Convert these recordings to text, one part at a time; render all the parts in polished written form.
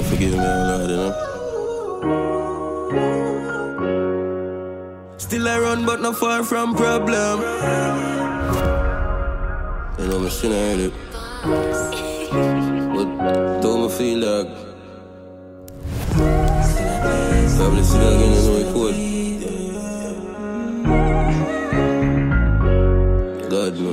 forgive me, oh Lord, you know. Still I run, but not far from problem. You know, me still heard it. But don't me feel like probably still again, you know, it could. God, no.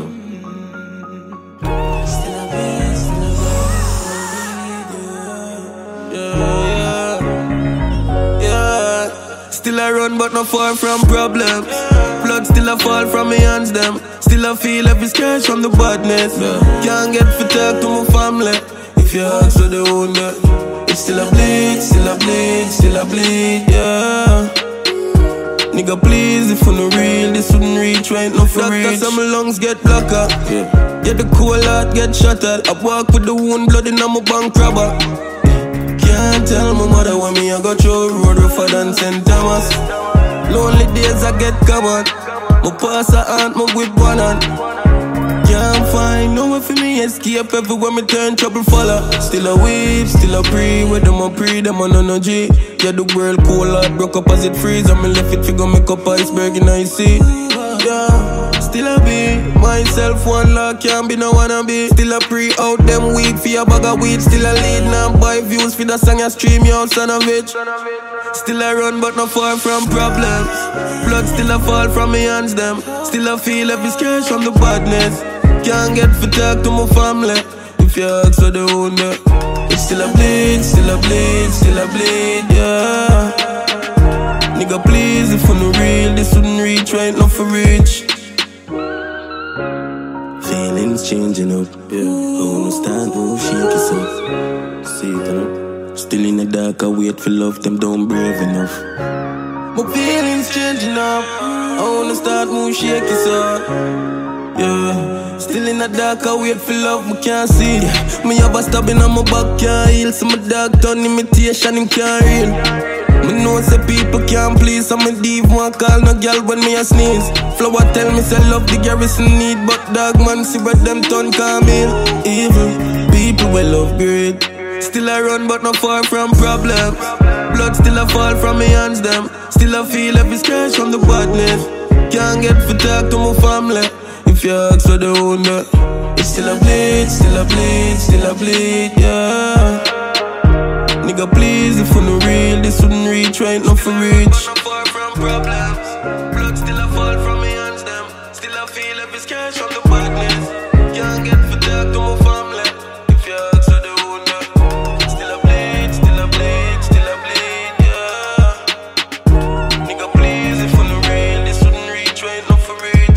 Still I run but not far from problems. Blood still a fall from my hands them. Still I feel every scratch from the badness. Can't get for talk to my family. If you ask for the wound, it's still a bleed, still a bleed, still a bleed, yeah. Nigga please, if you no real, this wouldn't reach right now for reach. Doctor say my lungs get blocker, yeah, the cool heart get shattered. I walk with the wound, blood in my bank robber. Can't tell my mother when me I go through road rougher than St. Thomas. Lonely days I get covered. My pass a aunt, my with one hand. Can't find no way for me escape. Everywhere me turn trouble follow. Still a weep, still a pray. With them a pray, them on no G. Yeah, the world cool heart broke up as it freeze. And me left it figure make up iceberg in I see. Yeah, still a be myself one lock, can't be no wannabe. Still a pre out them weed for a bag of weed. Still a lead now buy views for the song I stream, yo son of it. Still a run but not far from problems. Blood still a fall from my hands them. Still a feel every scratch from the badness. Can't get for talk to my family. If you ask for the wound, it's still a bleed, still a bleed, still a bleed, yeah. Nigga please, if you no real, this wouldn't reach right now for reach. Feelings changing up, yeah. I wanna stand, move, shake yourself. See it, you know. Still in the dark, I wait for love, them don't brave enough. My feelings changing up. I wanna start, move, shake yourself. Yeah. Still in the dark, I wait for love, me can't see. Yeah. Me have a stabbing on my back, can't heal. So my dog turn imitation, him can't real. Me know say people can't please, so me div won't call no girl when me a sneeze. Flower tell me say love the garrison need, but dog man see what them turn come in. Evil people will love great. Still I run but not far from problems. Blood still a fall from my hands them. Still I feel every scratch from the badness. Can't get for talk to my family. If you ask for the wound, it's still a bleed, still a bleed, still a bleed, yeah. Nigga please, if you no real, this wouldn't reach right now for reach. But not far from problems. Blood still a fall from my hands them. Still I feel every scratch from the badness. Can't get for talk to my family. If you ask for the wound, still a bleed, still a bleed, still a bleed, yeah. Nigga please, if you no real, this wouldn't reach right now for reach.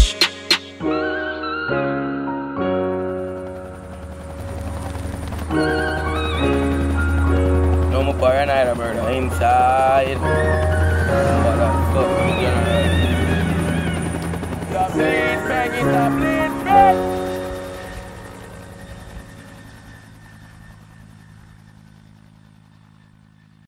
No more paranoid murder inside. What the fuck you gonna do? Please, bang it up, please, bang.